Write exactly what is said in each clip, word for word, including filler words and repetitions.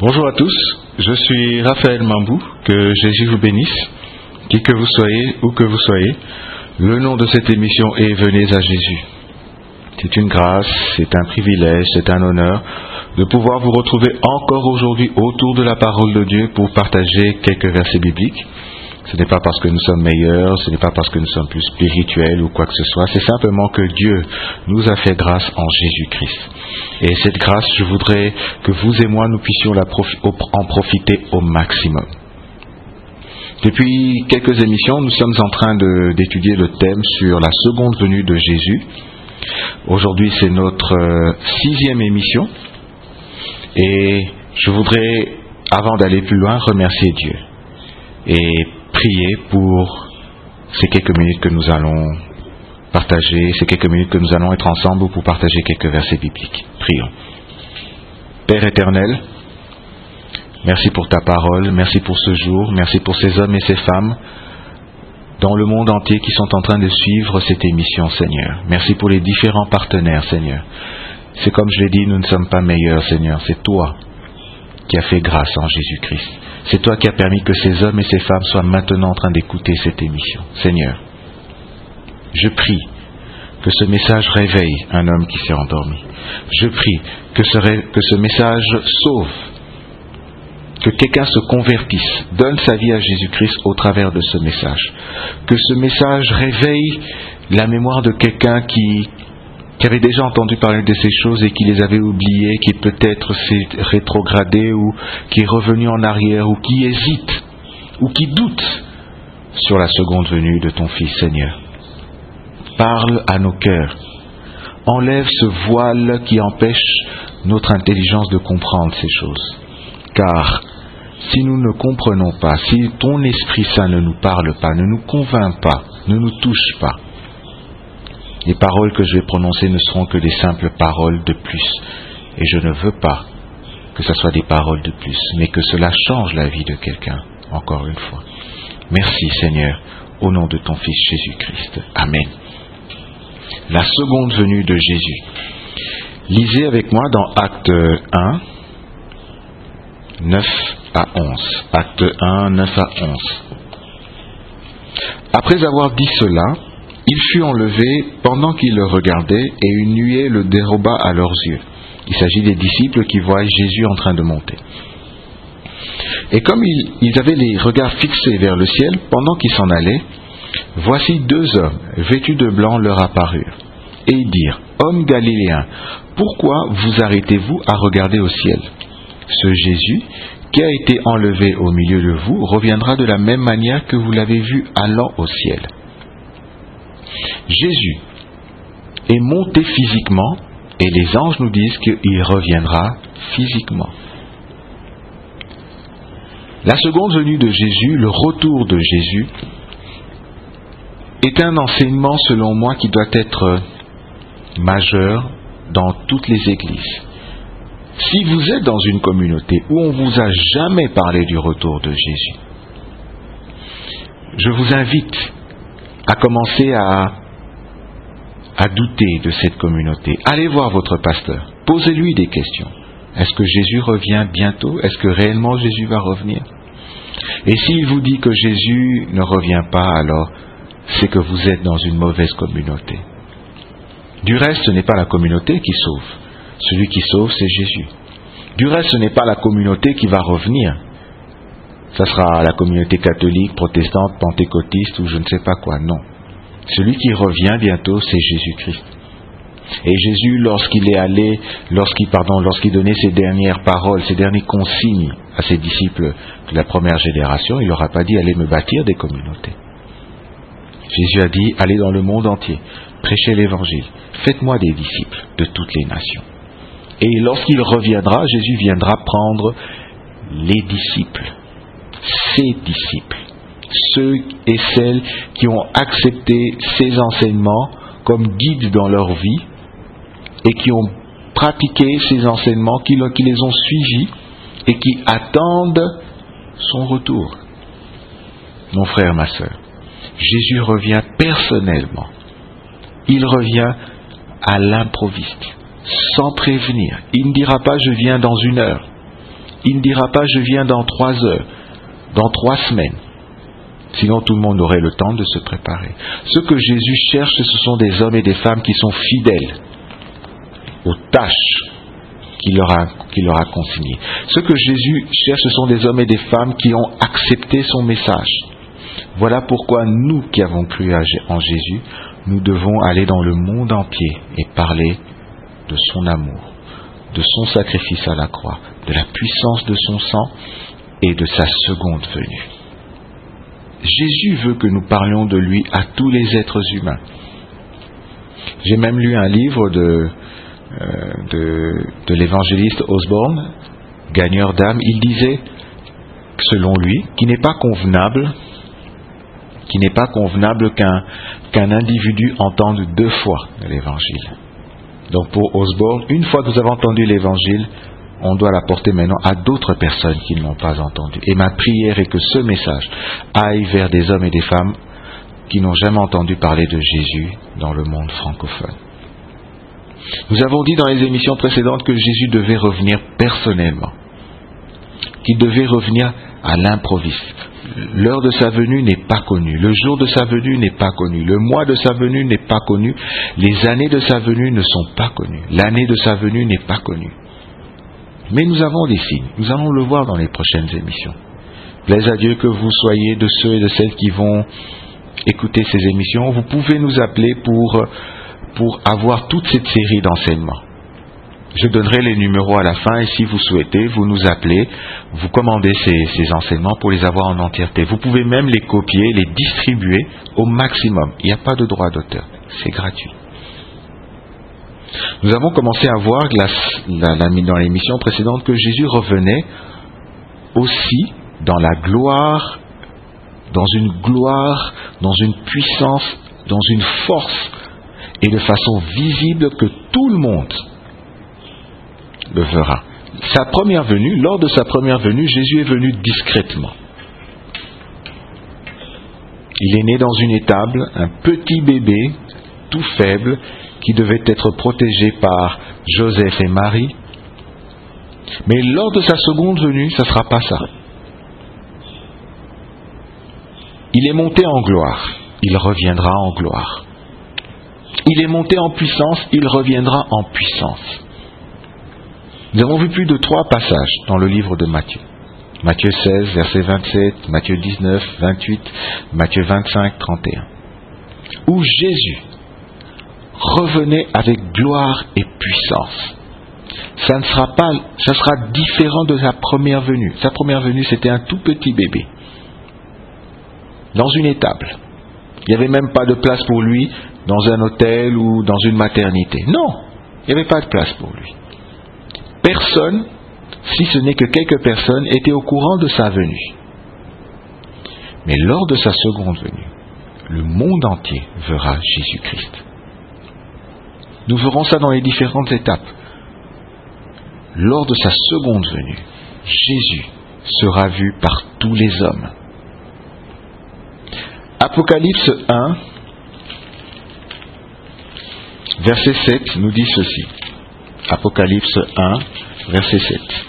Bonjour à tous, je suis Raphaël Mambou, que Jésus vous bénisse, qui que vous soyez, où que vous soyez. Le nom de cette émission est Venez à Jésus. C'est une grâce, c'est un privilège, c'est un honneur de pouvoir vous retrouver encore aujourd'hui autour de la parole de Dieu pour partager quelques versets bibliques. Ce n'est pas parce que nous sommes meilleurs, ce n'est pas parce que nous sommes plus spirituels ou quoi que ce soit, c'est simplement que Dieu nous a fait grâce en Jésus-Christ. Et cette grâce, je voudrais que vous et moi, nous puissions la profi- en profiter au maximum. Depuis quelques émissions, nous sommes en train de, d'étudier le thème sur la seconde venue de Jésus. Aujourd'hui, c'est notre euh, sixième émission. Et je voudrais, avant d'aller plus loin, remercier Dieu. Et prier pour ces quelques minutes que nous allons partager, ces quelques minutes que nous allons être ensemble pour partager quelques versets bibliques. Prions. Père éternel, merci pour ta parole, merci pour ce jour, merci pour ces hommes et ces femmes dans le monde entier qui sont en train de suivre cette émission, Seigneur. Merci pour les différents partenaires, Seigneur. C'est comme je l'ai dit, nous ne sommes pas meilleurs, Seigneur. C'est toi qui as fait grâce en Jésus-Christ. C'est toi qui as permis que ces hommes et ces femmes soient maintenant en train d'écouter cette émission. Seigneur, je prie que ce message réveille un homme qui s'est endormi. Je prie que ce, ré... que ce message sauve, que quelqu'un se convertisse, donne sa vie à Jésus-Christ au travers de ce message. Que ce message réveille la mémoire de quelqu'un qui... qui avait déjà entendu parler de ces choses et qui les avait oubliées, qui peut-être s'est rétrogradé ou qui est revenu en arrière ou qui hésite ou qui doute sur la seconde venue de ton Fils, Seigneur. Parle à nos cœurs. Enlève ce voile qui empêche notre intelligence de comprendre ces choses. Car si nous ne comprenons pas, si ton Esprit Saint ne nous parle pas, ne nous convainc pas, ne nous touche pas, les paroles que je vais prononcer ne seront que des simples paroles de plus. Et je ne veux pas que ce soit des paroles de plus, mais que cela change la vie de quelqu'un, encore une fois. Merci Seigneur, au nom de ton Fils Jésus-Christ. Amen. La seconde venue de Jésus. Lisez avec moi dans Acte un, neuf à onze. Acte un, neuf à onze. Après avoir dit cela, il fut enlevé pendant qu'ils le regardaient et une nuée le déroba à leurs yeux. Il s'agit des disciples qui voient Jésus en train de monter. Et comme ils, ils avaient les regards fixés vers le ciel pendant qu'ils s'en allaient, voici deux hommes vêtus de blanc leur apparurent. Et ils dirent, « Hommes galiléens, pourquoi vous arrêtez-vous à regarder au ciel ? Ce Jésus qui a été enlevé au milieu de vous reviendra de la même manière que vous l'avez vu allant au ciel. » Jésus est monté physiquement et les anges nous disent qu'il reviendra physiquement. La seconde venue de Jésus, le retour de Jésus, est un enseignement selon moi qui doit être majeur dans toutes les églises. Si vous êtes dans une communauté où on ne vous a jamais parlé du retour de Jésus, je vous invite à commencer à à douter de cette communauté. Allez voir votre pasteur. Posez-lui des questions. Est-ce que Jésus revient bientôt ? Est-ce que réellement Jésus va revenir ? Et s'il vous dit que Jésus ne revient pas, alors c'est que vous êtes dans une mauvaise communauté. Du reste, ce n'est pas la communauté qui sauve. Celui qui sauve, c'est Jésus. Du reste, ce n'est pas la communauté qui va revenir. Ça sera la communauté catholique, protestante, pentecôtiste ou je ne sais pas quoi. Non. Celui qui revient bientôt, c'est Jésus-Christ. Et Jésus, lorsqu'il est allé, lorsqu'il, pardon, lorsqu'il donnait ses dernières paroles, ses dernières consignes à ses disciples de la première génération, il leur a pas dit « Allez me bâtir des communautés ». Jésus a dit « Allez dans le monde entier, prêchez l'évangile, faites-moi des disciples de toutes les nations ». Et lorsqu'il reviendra, Jésus viendra prendre les disciples, ses disciples. Ceux et celles qui ont accepté ces enseignements comme guides dans leur vie et qui ont pratiqué ces enseignements, qui, qui les ont suivis et qui attendent son retour. Mon frère, ma sœur, Jésus revient personnellement. Il revient à l'improviste, sans prévenir. Il ne dira pas « je viens dans une heure ». Il ne dira pas « je viens dans trois heures, dans trois semaines ». Sinon tout le monde aurait le temps de se préparer. Ce que Jésus cherche, ce sont des hommes et des femmes qui sont fidèles aux tâches qu'il leur a, qu'il leur a consignées. Ce que Jésus cherche, ce sont des hommes et des femmes qui ont accepté son message. Voilà pourquoi nous qui avons cru en Jésus, nous devons aller dans le monde entier et parler de son amour, de son sacrifice à la croix, de la puissance de son sang et de sa seconde venue. Jésus veut que nous parlions de lui à tous les êtres humains. J'ai même lu un livre de, euh, de, de l'évangéliste Osborne, gagneur d'âme. Il disait, selon lui, qu'il n'est pas convenable, qu'il n'est pas convenable qu'un, qu'un individu entende deux fois l'évangile. Donc pour Osborne, une fois que vous avez entendu l'évangile, on doit l'apporter maintenant à d'autres personnes qui ne l'ont pas entendu. Et ma prière est que ce message aille vers des hommes et des femmes qui n'ont jamais entendu parler de Jésus dans le monde francophone. Nous avons dit dans les émissions précédentes que Jésus devait revenir personnellement, qu'il devait revenir à l'improviste. L'heure de sa venue n'est pas connue, le jour de sa venue n'est pas connu, le mois de sa venue n'est pas connu, les années de sa venue ne sont pas connues, l'année de sa venue n'est pas connue. Mais nous avons des signes, nous allons le voir dans les prochaines émissions. Plaise à Dieu que vous soyez de ceux et de celles qui vont écouter ces émissions. Vous pouvez nous appeler pour, pour avoir toute cette série d'enseignements. Je donnerai les numéros à la fin et si vous souhaitez, vous nous appelez, vous commandez ces, ces enseignements pour les avoir en entièreté. Vous pouvez même les copier, les distribuer au maximum. Il n'y a pas de droit d'auteur, c'est gratuit. Nous avons commencé à voir la, la, la, dans l'émission précédente que Jésus revenait aussi dans la gloire, dans une gloire, dans une puissance, dans une force et de façon visible que tout le monde le verra. Sa première venue, lors de sa première venue, Jésus est venu discrètement. Il est né dans une étable, un petit bébé, tout faible, qui devait être protégé par Joseph et Marie. Mais lors de sa seconde venue, ça ne sera pas ça. Il est monté en gloire, il reviendra en gloire. Il est monté en puissance, il reviendra en puissance. Nous avons vu plus de trois passages dans le livre de Matthieu. Matthieu seize, verset vingt-sept, Matthieu dix-neuf, vingt-huit, Matthieu vingt-cinq, trente et un. Où Jésus revenait avec gloire et puissance. Ça ne sera pas, ça sera différent de sa première venue. Sa première venue, c'était un tout petit bébé. Dans une étable. Il n'y avait même pas de place pour lui dans un hôtel ou dans une maternité. Non, il n'y avait pas de place pour lui. Personne, si ce n'est que quelques personnes, étaient au courant de sa venue. Mais lors de sa seconde venue, le monde entier verra Jésus-Christ. Nous verrons ça dans les différentes étapes. Lors de sa seconde venue, Jésus sera vu par tous les hommes. Apocalypse un, verset sept, nous dit ceci. Apocalypse un, verset sept.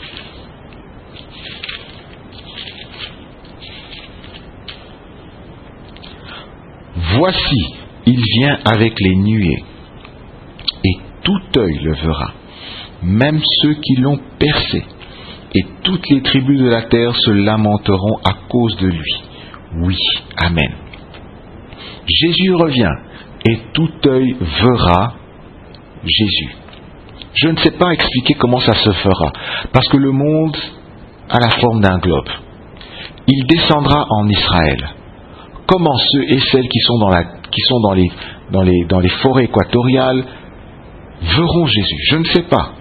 Voici, il vient avec les nuées, et tout œil le verra, même ceux qui l'ont percé, et toutes les tribus de la terre se lamenteront à cause de lui. Oui, amen. Jésus revient, et tout œil verra Jésus. Je ne sais pas expliquer comment ça se fera, parce que le monde a la forme d'un globe. Il descendra en Israël. Comment ceux et celles qui sont dans, la, qui sont dans, les, dans, les, dans les forêts équatoriales verront Jésus? Je ne sais pas.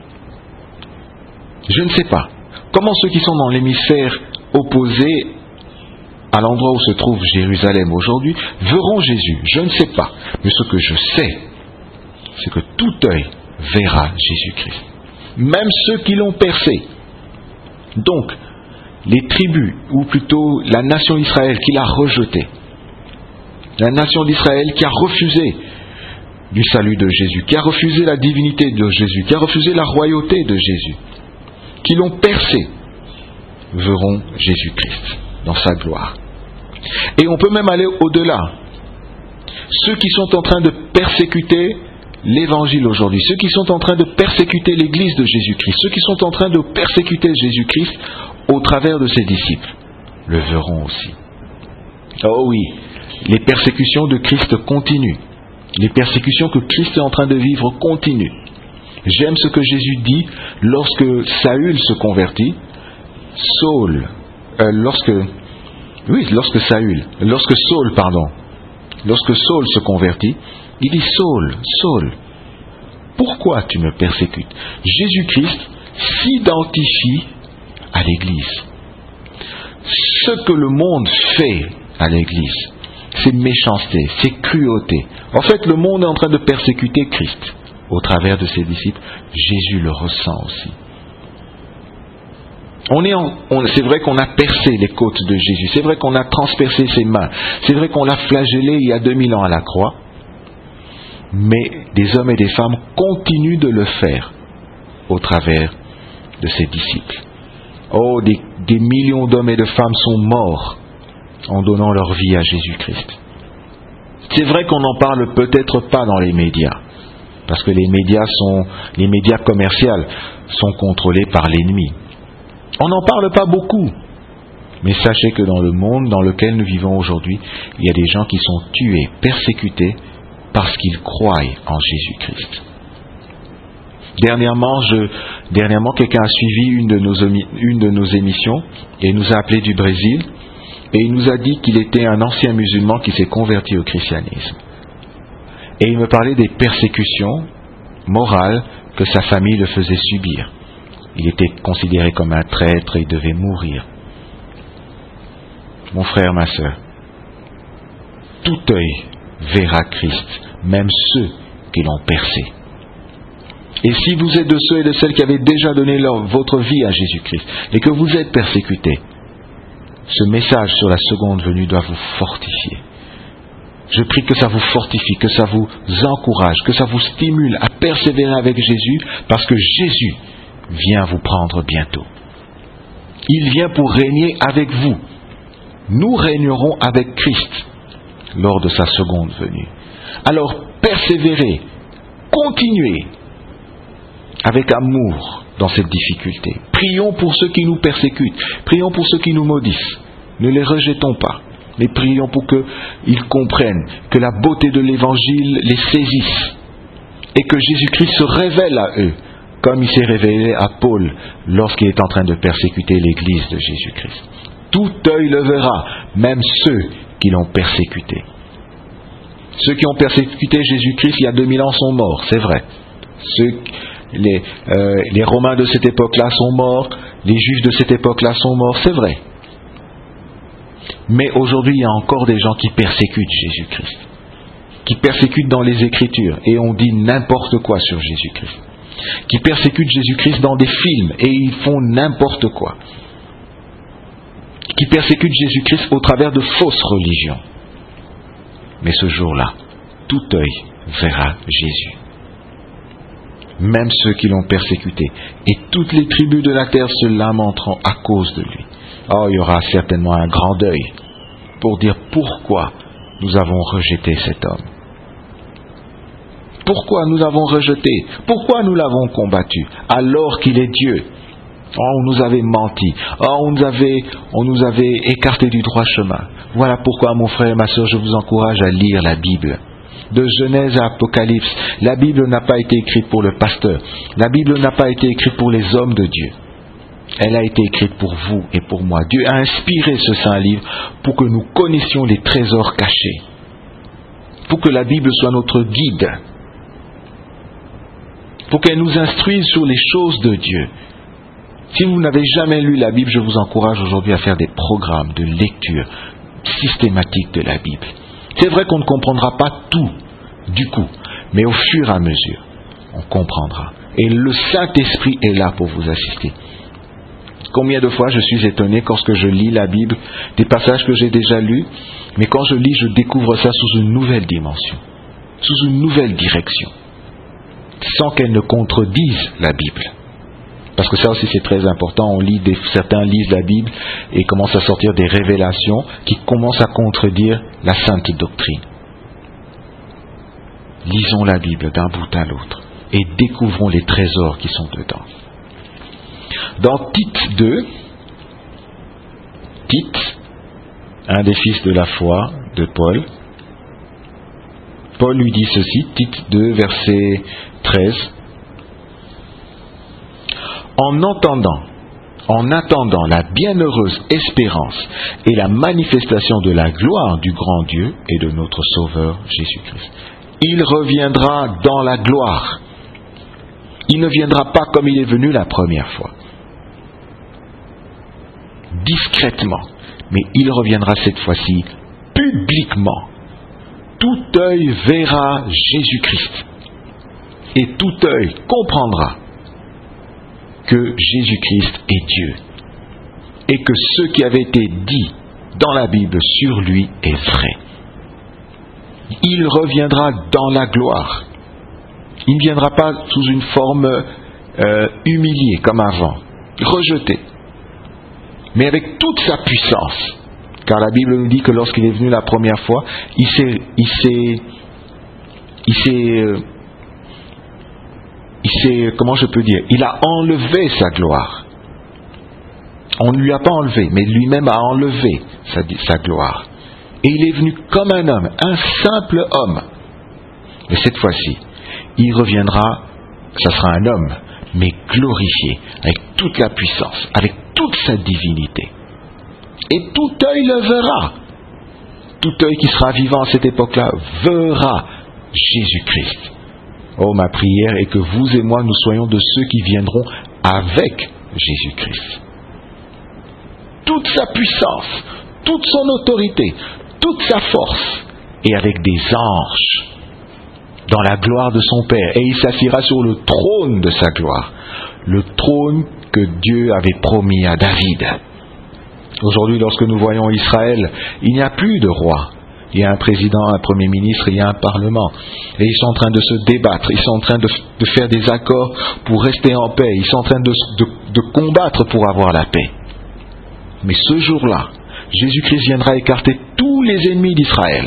Je ne sais pas. Comment ceux qui sont dans l'hémisphère opposé à l'endroit où se trouve Jérusalem aujourd'hui verront Jésus? Je ne sais pas. Mais ce que je sais, c'est que tout œil verra Jésus-Christ. Même ceux qui l'ont percé. Donc, les tribus, ou plutôt la nation d'Israël qui l'a rejeté. La nation d'Israël qui a refusé du salut de Jésus, qui a refusé la divinité de Jésus, qui a refusé la royauté de Jésus, qui l'ont percé. verront Jésus-Christ dans sa gloire. Et on peut même aller au-delà. Ceux qui sont en train de persécuter l'Évangile aujourd'hui, ceux qui sont en train de persécuter l'Église de Jésus-Christ, ceux qui sont en train de persécuter Jésus-Christ au travers de ses disciples, le verront aussi. Oh oui, les persécutions de Christ continuent. Les persécutions que Christ est en train de vivre continuent. J'aime ce que Jésus dit lorsque Saül se convertit. Saul, euh, lorsque, oui, lorsque Saül, lorsque Saul, pardon, lorsque Saul se convertit, il dit Saul, Saul, pourquoi tu me persécutes? Jésus-Christ s'identifie à l'Église. Ce que le monde fait à l'Église, c'est méchanceté, c'est cruauté. En fait, le monde est en train de persécuter Christ au travers de ses disciples. Jésus le ressent aussi. On est en, on, c'est vrai qu'on a percé les côtes de Jésus, c'est vrai qu'on a transpercé ses mains, c'est vrai qu'on l'a flagellé il y a deux mille ans à la croix, mais des hommes et des femmes continuent de le faire au travers de ses disciples. Oh, des, des millions d'hommes et de femmes sont morts en donnant leur vie à Jésus-Christ. C'est vrai qu'on n'en parle peut-être pas dans les médias, parce que les médias sont, les médias commerciaux sont contrôlés par l'ennemi. On n'en parle pas beaucoup, mais sachez que dans le monde dans lequel nous vivons aujourd'hui, il y a des gens qui sont tués, persécutés, parce qu'ils croient en Jésus-Christ. Dernièrement, je, dernièrement quelqu'un a suivi une de, nos, une de nos émissions et nous a appelé du Brésil et il nous a dit qu'il était un ancien musulman qui s'est converti au christianisme. Et il me parlait des persécutions morales que sa famille le faisait subir. Il était considéré comme un traître et il devait mourir. Mon frère, ma sœur, tout œil verra Christ, même ceux qui l'ont percé. Et si vous êtes de ceux et de celles qui avaient déjà donné leur, votre vie à Jésus-Christ et que vous êtes persécutés, ce message sur la seconde venue doit vous fortifier. Je prie que ça vous fortifie, que ça vous encourage, que ça vous stimule à persévérer avec Jésus, parce que Jésus vient vous prendre bientôt. Il vient pour régner avec vous. Nous régnerons avec Christ lors de sa seconde venue. Alors persévérez, continuez avec amour dans cette difficulté. Prions pour ceux qui nous persécutent, prions pour ceux qui nous maudissent. Ne les rejetons pas, mais prions pour qu'ils comprennent que la beauté de l'Évangile les saisisse et que Jésus-Christ se révèle à eux, comme il s'est révélé à Paul lorsqu'il est en train de persécuter l'Église de Jésus-Christ. Tout œil le verra, même ceux qui l'ont persécuté. Ceux qui ont persécuté Jésus-Christ il y a deux mille ans sont morts, c'est vrai. Ceux, les, euh, les Romains de cette époque-là sont morts, les Juifs de cette époque-là sont morts, c'est vrai. Mais aujourd'hui, il y a encore des gens qui persécutent Jésus-Christ, qui persécutent dans les Écritures, et on dit n'importe quoi sur Jésus-Christ, qui persécutent Jésus-Christ dans des films, et ils font n'importe quoi, qui persécutent Jésus-Christ au travers de fausses religions. Mais ce jour-là, tout œil verra Jésus. Même ceux qui l'ont persécuté, et toutes les tribus de la terre se lamenteront à cause de lui. Oh, il y aura certainement un grand deuil pour dire pourquoi nous avons rejeté cet homme. Pourquoi nous l'avons rejeté? Pourquoi nous l'avons combattu alors qu'il est Dieu? Oh, on nous avait menti. Oh, on nous avait, on nous avait écarté du droit chemin. Voilà pourquoi, mon frère et ma sœur, je vous encourage à lire la Bible. De Genèse à Apocalypse, la Bible n'a pas été écrite pour le pasteur. La Bible n'a pas été écrite pour les hommes de Dieu. Elle a été écrite pour vous et pour moi. Dieu a inspiré ce saint livre pour que nous connaissions les trésors cachés. Pour que la Bible soit notre guide. Pour qu'elle nous instruise sur les choses de Dieu. Si vous n'avez jamais lu la Bible, je vous encourage aujourd'hui à faire des programmes de lecture systématique de la Bible. C'est vrai qu'on ne comprendra pas tout du coup, mais au fur et à mesure, on comprendra. Et le Saint-Esprit est là pour vous assister. Combien de fois je suis étonné lorsque je lis la Bible, des passages que j'ai déjà lus, mais quand je lis, je découvre ça sous une nouvelle dimension, sous une nouvelle direction, sans qu'elle ne contredise la Bible. Parce que ça aussi c'est très important, on lit des, certains lisent la Bible et commencent à sortir des révélations qui commencent à contredire la sainte doctrine. Lisons la Bible d'un bout à l'autre et découvrons les trésors qui sont dedans. Dans Tite deux, Tite, un des fils de la foi de Paul, Paul lui dit ceci, Tite deux, verset treize. En entendant, en attendant la bienheureuse espérance et la manifestation de la gloire du grand Dieu et de notre Sauveur Jésus-Christ. Il reviendra dans la gloire. Il ne viendra pas comme il est venu la première fois. Discrètement. Mais il reviendra cette fois-ci publiquement. Tout œil verra Jésus-Christ. Et tout œil comprendra que Jésus-Christ est Dieu. Et que ce qui avait été dit dans la Bible sur lui est vrai. Il reviendra dans la gloire. Il ne viendra pas sous une forme euh, humiliée comme avant, rejeté, mais avec toute sa puissance. Car la Bible nous dit que lorsqu'il est venu la première fois, il s'est, il s'est, il s'est, euh, il s'est, comment je peux dire, il a enlevé sa gloire. On ne lui a pas enlevé, mais lui-même a enlevé sa, sa gloire. Et il est venu comme un homme, un simple homme. Mais cette fois-ci, il reviendra, ça sera un homme, mais glorifié, avec toute la puissance, avec toute sa divinité. Et tout œil le verra. Tout œil qui sera vivant à cette époque-là verra Jésus-Christ. Oh, ma prière est que vous et moi, nous soyons de ceux qui viendront avec Jésus-Christ. Toute sa puissance, toute son autorité, toute sa force, et avec des anges, dans la gloire de son Père. Et il s'assiera sur le trône de sa gloire, le trône que Dieu avait promis à David. Aujourd'hui, lorsque nous voyons Israël, il n'y a plus de roi. Il y a un président, un premier ministre, il y a un parlement. Et ils sont en train de se débattre, ils sont en train de, de faire des accords pour rester en paix, ils sont en train de, de, de combattre pour avoir la paix. Mais ce jour-là, Jésus-Christ viendra écarter tous les ennemis d'Israël,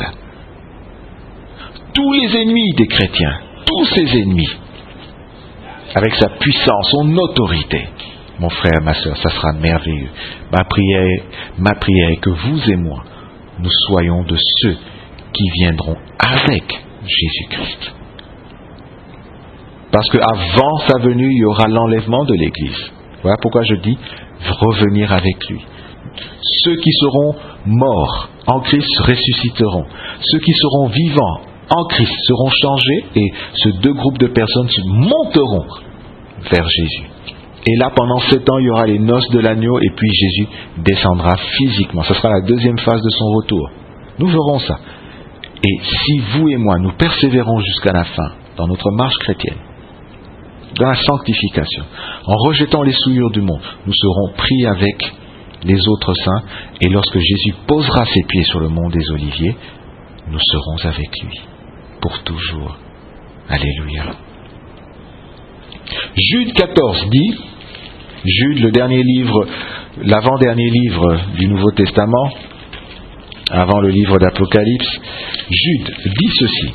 tous les ennemis des chrétiens, tous ses ennemis, avec sa puissance, son autorité. Mon frère, ma soeur, ça sera merveilleux. Ma prière, ma prière est que vous et moi, nous soyons de ceux qui viendront avec Jésus-Christ. Parce qu'avant sa venue, il y aura l'enlèvement de l'Église. Voilà pourquoi je dis revenir avec lui. Ceux qui seront morts en Christ ressusciteront. Ceux qui seront vivants en Christ seront changés et ces deux groupes de personnes se monteront vers Jésus. Et là, pendant sept ans, il y aura les noces de l'agneau et puis Jésus descendra physiquement. Ce sera la deuxième phase de son retour. Nous verrons ça. Et si vous et moi, nous persévérons jusqu'à la fin dans notre marche chrétienne, dans la sanctification, en rejetant les souillures du monde, nous serons pris avec les autres saints et lorsque Jésus posera ses pieds sur le mont des Oliviers, nous serons avec lui pour toujours. Alléluia. Jude quatorze dit, Jude, le dernier livre, l'avant-dernier livre du Nouveau Testament, avant le livre d'Apocalypse, Jude dit ceci.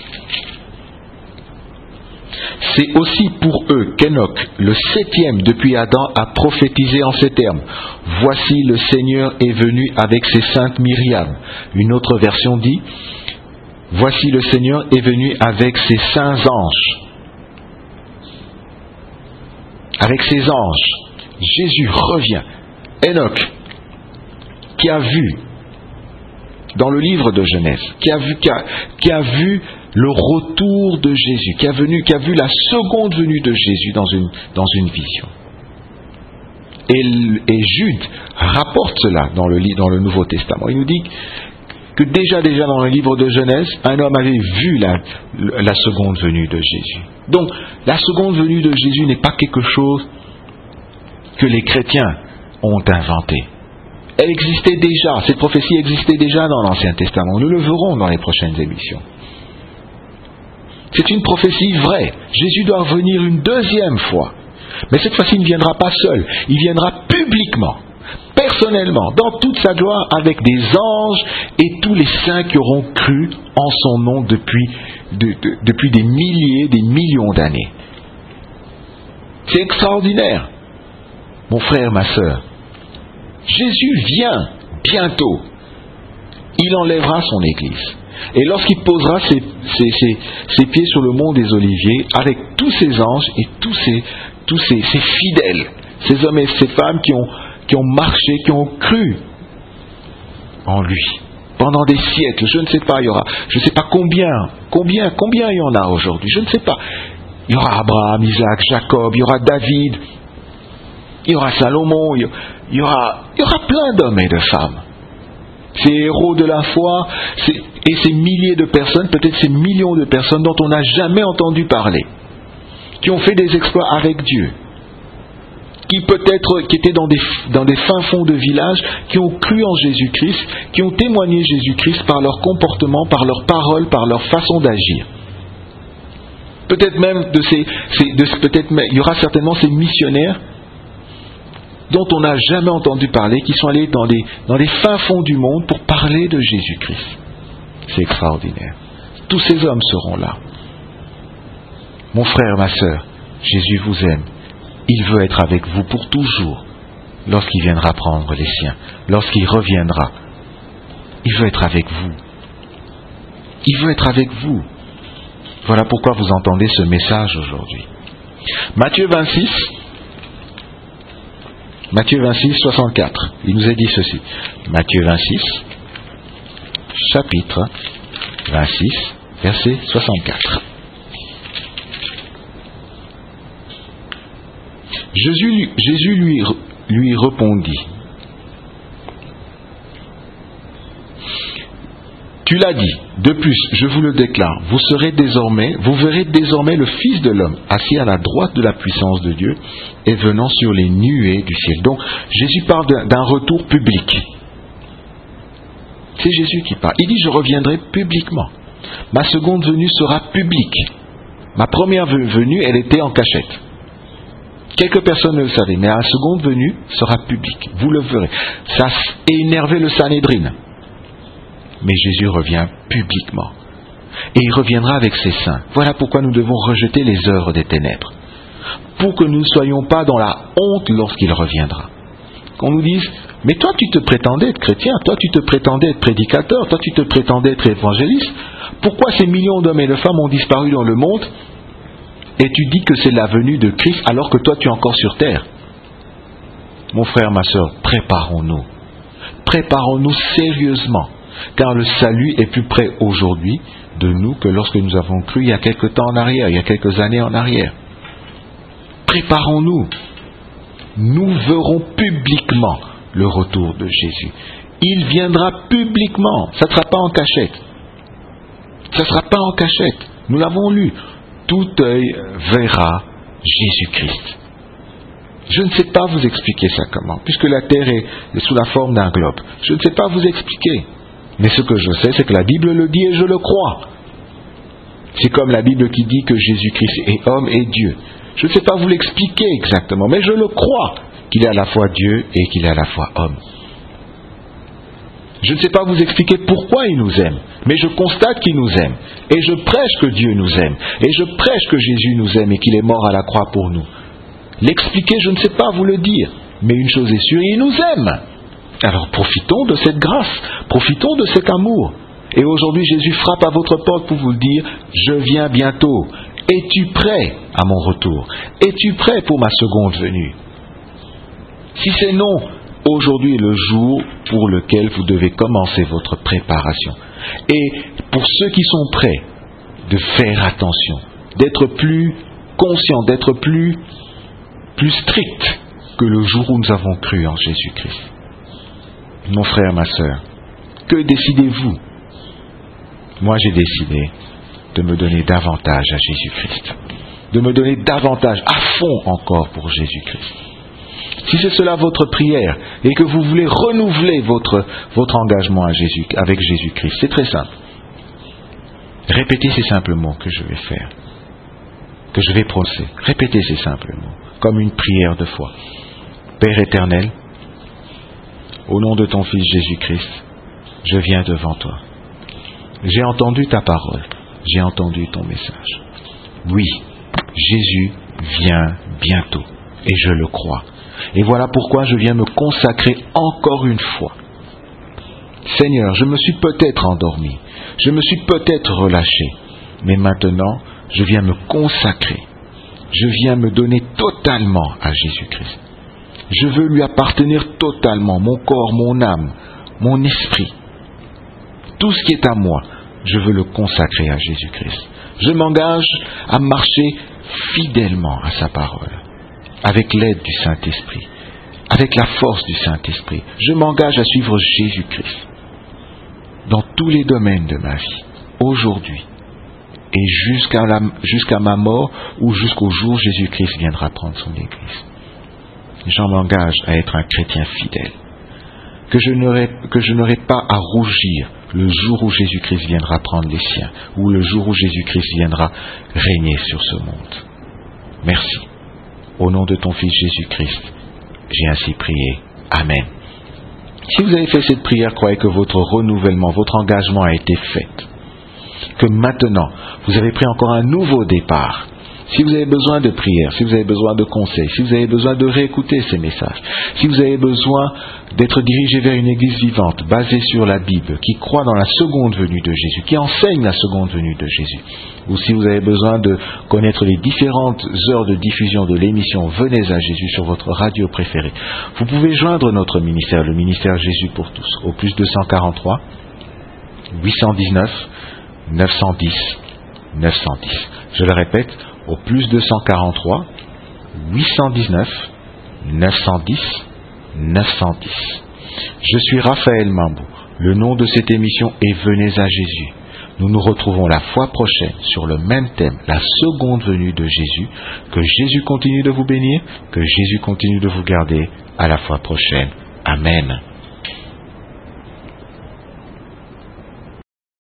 C'est aussi pour eux qu'Enoch, le septième depuis Adam, a prophétisé en ces termes. Voici le Seigneur est venu avec ses saintes Myriam. Une autre version dit, voici le Seigneur est venu avec ses saints anges. Avec ses anges, Jésus revient. Enoch, qui a vu, dans le livre de Genèse, qui a vu, qui a, qui a vu le retour de Jésus, qui a, venu, qui a vu la seconde venue de Jésus dans une, dans une vision. Et, et Jude rapporte cela dans le, dans le Nouveau Testament. Il nous dit que déjà, déjà dans le livre de Genèse, un homme avait vu la, la seconde venue de Jésus. Donc, la seconde venue de Jésus n'est pas quelque chose que les chrétiens ont inventé. Elle existait déjà, cette prophétie existait déjà dans l'Ancien Testament. Nous le verrons dans les prochaines émissions. C'est une prophétie vraie. Jésus doit revenir une deuxième fois. Mais cette fois-ci, il ne viendra pas seul. Il viendra publiquement, personnellement, dans toute sa gloire, avec des anges et tous les saints qui auront cru en son nom depuis, de, de, depuis des milliers, des millions d'années. C'est extraordinaire. Mon frère, ma sœur, Jésus vient bientôt. Il enlèvera son Église. Et lorsqu'il posera ses, ses, ses, ses pieds sur le mont des Oliviers, avec tous ses anges et tous ses, tous ses, ses fidèles, ces hommes et ces femmes qui ont, qui ont marché, qui ont cru en lui, pendant des siècles, je ne sais pas, il y aura, je ne sais pas combien, combien, combien il y en a aujourd'hui, je ne sais pas. Il y aura Abraham, Isaac, Jacob, il y aura David, il y aura Salomon, il y aura, il y aura plein d'hommes et de femmes. Ces héros de la foi, ces, et ces milliers de personnes, peut-être ces millions de personnes dont on n'a jamais entendu parler, qui ont fait des exploits avec Dieu, qui peut-être qui étaient dans des, dans des fins fonds de villages, qui ont cru en Jésus-Christ, qui ont témoigné Jésus-Christ par leur comportement, par leurs paroles, par leur façon d'agir. Peut-être même de ces, ces de, peut-être il y aura certainement ces missionnaires dont on n'a jamais entendu parler, qui sont allés dans les, dans les fins fonds du monde pour parler de Jésus-Christ. C'est extraordinaire. Tous ces hommes seront là. Mon frère, ma sœur, Jésus vous aime. Il veut être avec vous pour toujours, lorsqu'il viendra prendre les siens, lorsqu'il reviendra. Il veut être avec vous. Il veut être avec vous. Voilà pourquoi vous entendez ce message aujourd'hui. Matthieu vingt-six, Matthieu vingt-six, soixante-quatre. Il nous a dit ceci. Matthieu vingt-six, chapitre vingt-six, verset soixante-quatre. Jésus, Jésus lui, lui répondit. Tu l'as dit, de plus, je vous le déclare, vous serez désormais, vous verrez désormais le Fils de l'homme assis à la droite de la puissance de Dieu et venant sur les nuées du ciel. Donc, Jésus parle d'un, d'un retour public. C'est Jésus qui parle. Il dit, je reviendrai publiquement. Ma seconde venue sera publique. Ma première venue, elle était en cachette. Quelques personnes ne le savaient, mais la seconde venue sera publique. Vous le verrez. Ça a énervé le Sanhédrin. Mais Jésus revient publiquement. Et il reviendra avec ses saints. Voilà pourquoi nous devons rejeter les œuvres des ténèbres. Pour que nous ne soyons pas dans la honte lorsqu'il reviendra. Qu'on nous dise, mais toi tu te prétendais être chrétien, toi tu te prétendais être prédicateur, toi tu te prétendais être évangéliste. Pourquoi ces millions d'hommes et de femmes ont disparu dans le monde et tu dis que c'est la venue de Christ alors que toi tu es encore sur terre? Mon frère, ma sœur, préparons-nous. Préparons-nous sérieusement. Car le salut est plus près aujourd'hui de nous que lorsque nous avons cru il y a quelque temps en arrière, il y a quelques années en arrière. Préparons-nous. Nous verrons publiquement le retour de Jésus. Il viendra publiquement. Ça ne sera pas en cachette. Ça ne sera pas en cachette. Nous l'avons lu. Tout œil verra Jésus-Christ. Je ne sais pas vous expliquer ça comment, puisque la terre est sous la forme d'un globe. Je ne sais pas vous expliquer. Mais ce que je sais, c'est que la Bible le dit et je le crois. C'est comme la Bible qui dit que Jésus-Christ est homme et Dieu. Je ne sais pas vous l'expliquer exactement, mais je le crois qu'il est à la fois Dieu et qu'il est à la fois homme. Je ne sais pas vous expliquer pourquoi il nous aime, mais je constate qu'il nous aime. Et je prêche que Dieu nous aime. Et je prêche que Jésus nous aime et qu'il est mort à la croix pour nous. L'expliquer, je ne sais pas vous le dire, mais une chose est sûre, il nous aime. Alors profitons de cette grâce, profitons de cet amour. Et aujourd'hui, Jésus frappe à votre porte pour vous le dire, je viens bientôt. Es-tu prêt à mon retour? Es-tu prêt pour ma seconde venue? Si c'est non, aujourd'hui est le jour pour lequel vous devez commencer votre préparation. Et pour ceux qui sont prêts, de faire attention, d'être plus conscients, d'être plus, plus stricts que le jour où nous avons cru en Jésus-Christ. Mon frère, ma sœur, que décidez-vous? Moi, j'ai décidé de me donner davantage à Jésus-Christ, de me donner davantage, à fond encore pour Jésus-Christ. Si c'est cela votre prière et que vous voulez renouveler votre, votre engagement à Jésus, avec Jésus-Christ, c'est très simple. Répétez ces simples mots que je vais faire, que je vais prononcer. Répétez ces simples mots. comme une prière de foi. Père éternel, au nom de ton Fils Jésus-Christ, je viens devant toi. J'ai entendu ta parole, j'ai entendu ton message. Oui, Jésus vient bientôt, et je le crois. Et voilà pourquoi je viens me consacrer encore une fois. Seigneur, je me suis peut-être endormi, je me suis peut-être relâché, mais maintenant, je viens me consacrer. Je viens me donner totalement à Jésus-Christ. Je veux lui appartenir totalement, mon corps, mon âme, mon esprit. Tout ce qui est à moi, je veux le consacrer à Jésus-Christ. Je m'engage à marcher fidèlement à sa parole, avec l'aide du Saint-Esprit, avec la force du Saint-Esprit. Je m'engage à suivre Jésus-Christ dans tous les domaines de ma vie, aujourd'hui, et jusqu'à, la, jusqu'à ma mort ou jusqu'au jour où Jésus-Christ viendra prendre son Église. Je m'engage à être un chrétien fidèle, que je n'aurai, que je n'aurai pas à rougir le jour où Jésus-Christ viendra prendre les siens, ou le jour où Jésus-Christ viendra régner sur ce monde. Merci. Au nom de ton Fils Jésus-Christ, j'ai ainsi prié. Amen. Si vous avez fait cette prière, croyez que votre renouvellement, votre engagement a été fait. Que maintenant, vous avez pris encore un nouveau départ. Si vous avez besoin de prière, si vous avez besoin de conseils, si vous avez besoin de réécouter ces messages, si vous avez besoin d'être dirigé vers une église vivante, basée sur la Bible, qui croit dans la seconde venue de Jésus, qui enseigne la seconde venue de Jésus, ou si vous avez besoin de connaître les différentes heures de diffusion de l'émission Venez à Jésus sur votre radio préférée, vous pouvez joindre notre ministère, le ministère Jésus pour tous, au plus deux cent quarante-trois, huit cent dix-neuf, neuf cent dix, neuf cent dix. Je le répète, au plus deux cent quarante-trois, huit cent dix-neuf, neuf cent dix, neuf cent dix. Je suis Raphaël Mambou. Le nom de cette émission est Venez à Jésus. Nous nous retrouvons la fois prochaine sur le même thème, la seconde venue de Jésus. Que Jésus continue de vous bénir, que Jésus continue de vous garder. À la fois prochaine. Amen.